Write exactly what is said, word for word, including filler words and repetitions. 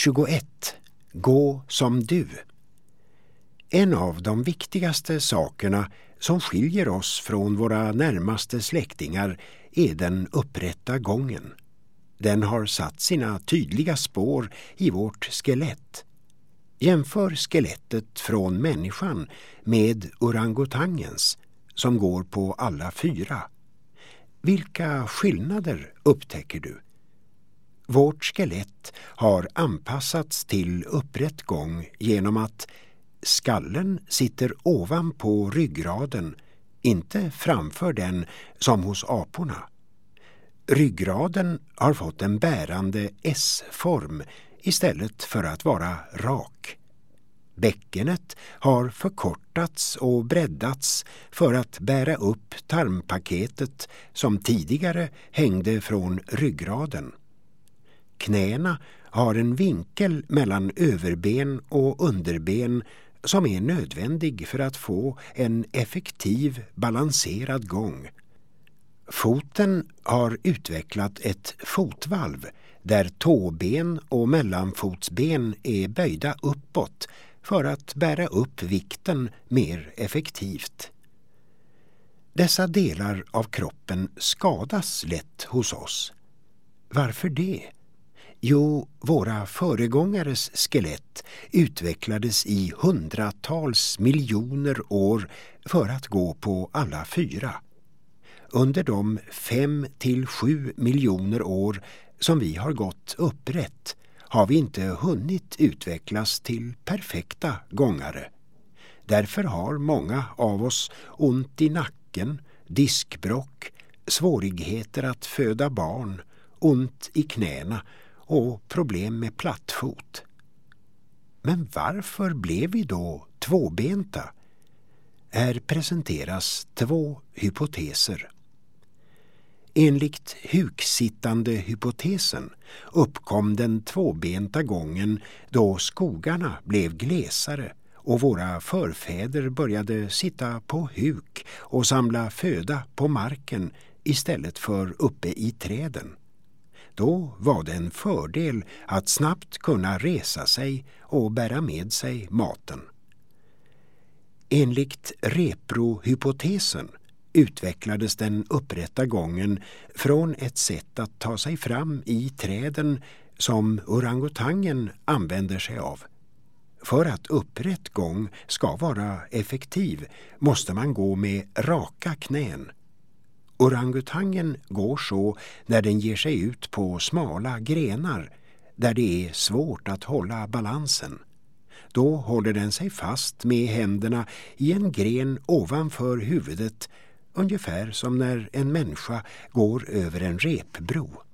tjugoett. Gå som du. En av de viktigaste sakerna som skiljer oss från våra närmaste släktingar är den upprätta gången. Den har satt sina tydliga spår i vårt skelett. Jämför skelettet från människan med orangutangens som går på alla fyra. Vilka skillnader upptäcker du? Vårt skelett har anpassats till upprätt gång genom att skallen sitter ovanpå ryggraden, inte framför den som hos aporna. Ryggraden har fått en bärande S-form istället för att vara rak. Bäckenet har förkortats och breddats för att bära upp tarmpaketet som tidigare hängde från ryggraden. Knäna har en vinkel mellan överben och underben som är nödvändig för att få en effektiv balanserad gång. Foten har utvecklat ett fotvalv där tåben och mellanfotsben är böjda uppåt för att bära upp vikten mer effektivt. Dessa delar av kroppen skadas lätt hos oss. Varför det? Jo, våra föregångares skelett utvecklades i hundratals miljoner år för att gå på alla fyra. Under de fem till sju miljoner år som vi har gått upprätt har vi inte hunnit utvecklas till perfekta gångare. Därför har många av oss ont i nacken, diskbråck, svårigheter att föda barn, ont i knäna och problem med plattfot. Men varför blev vi då tvåbenta? Här presenteras två hypoteser. Enligt huksittande hypotesen uppkom den tvåbenta gången då skogarna blev glesare och våra förfäder började sitta på huk och samla föda på marken istället för uppe i träden. Då var det en fördel att snabbt kunna resa sig och bära med sig maten. Enligt reprohypotesen utvecklades den upprätta gången från ett sätt att ta sig fram i träden som orangutangen använder sig av. För att upprätt gång ska vara effektiv måste man gå med raka knän. Orangutangen går så när den ger sig ut på smala grenar där det är svårt att hålla balansen. Då håller den sig fast med händerna i en gren ovanför huvudet, ungefär som när en människa går över en repbro.